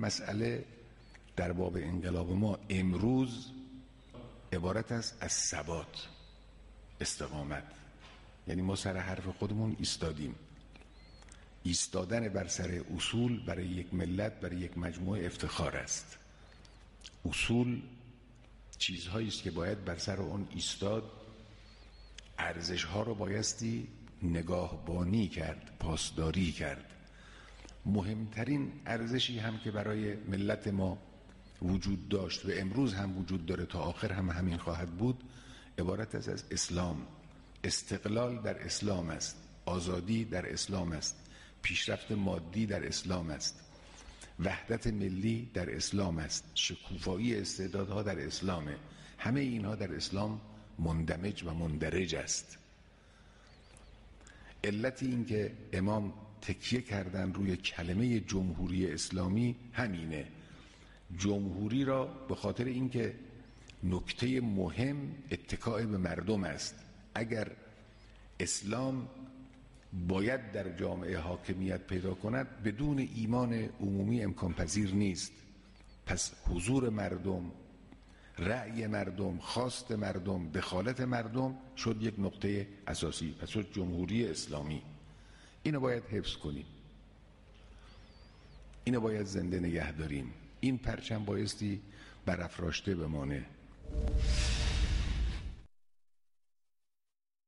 مسئله در باب انقلاب ما امروز عبارت است از ثبات، استقامت. یعنی ما سر حرف خودمون ایستادیم. ایستادن بر سر اصول برای یک ملت، برای یک مجموعه افتخار است. اصول چیزهایی است که باید بر سر اون ایستاد، ارزش‌ها رو بایستی نگاهبانی کرد، پاسداری کرد. مهمترین ارزشی هم که برای ملت ما وجود داشت و امروز هم وجود داره، تا آخر هم همین خواهد بود، عبارت است از اسلام. استقلال در اسلام است، آزادی در اسلام است، پیشرفت مادی در اسلام است، وحدت ملی در اسلام است، شکوفایی استعدادها در اسلامه. همه اینها در اسلام مندمج و مندرج است. علت این که امام تکیه کردن روی کلمه جمهوری اسلامی همینه. جمهوری را به خاطر اینکه نکته مهم اتکاء به مردم است. اگر اسلام باید در جامعه حاکمیت پیدا کند، بدون ایمان عمومی امکان پذیر نیست. پس حضور مردم، رأی مردم، خواست مردم، دخالت مردم شد یک نقطه اساسی. پس شد جمهوری اسلامی. اینو باید حفظ کنیم، اینو باید زنده نگه داریم. این پرچم بایستی برافراشته بمانه.